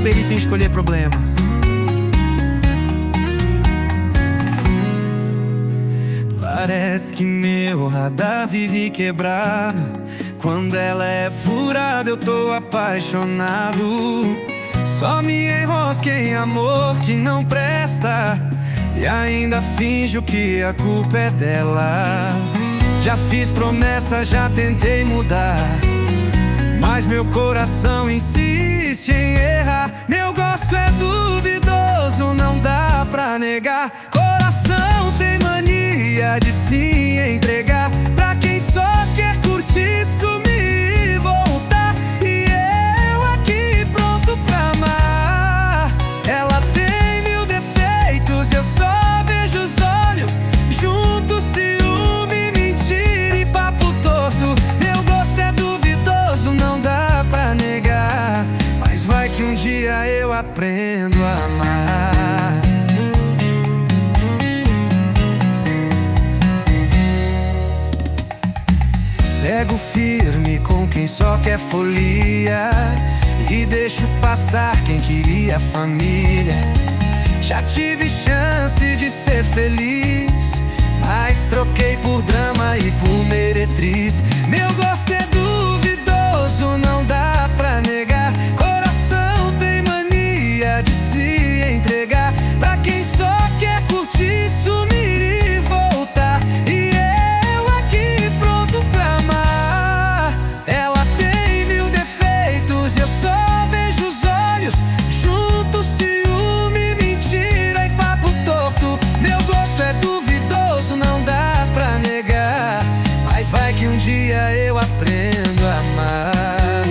perito em escolher problema. Parece que meu radar vive quebrado. Quando ela é furada eu tô apaixonado. Só me enrosco em amor que não presta e ainda finjo que a culpa é dela. Já fiz promessa, já tentei mudar, mas meu coração insiste em errar. Meu gosto é duvidoso, não dá pra negar. Coração tem mania de se entregar pra quem só quer curtir, sumir e voltar. E eu aqui pronto pra amar. Ela tem mil defeitos, eu só vejo os olhos juntos, ciúme, mentira e papo torto. Meu gosto é duvidoso, não dá pra negar, mas vai que um dia eu aprendo a amar. Pego firme com quem só quer folia e deixo passar quem queria família. Já tive chance de ser feliz, mas troquei por drama e por meretriz. Meu gosto é duvidoso, não dá pra negar. Coração tem mania de se entregar pra quem só quer curtir, sumir e voltar. E eu aqui pronto pra amar. Ela tem mil defeitos, eu só vejo os olhos juntos, ciúme, mentira e papo torto. Meu gosto é duvidoso, não dá pra negar, mas vai que um dia eu aprendo a amar.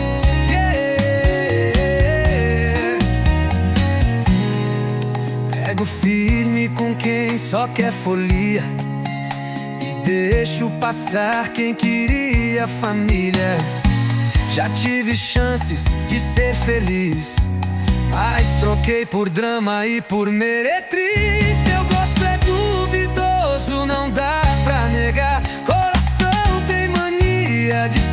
Pego firme com quem só quer folia e deixo passar quem queria família. Já tive chances de ser feliz, mas troquei por drama e por meretriz. Meu gosto é duvidoso, não dá pra negar. Coração tem mania de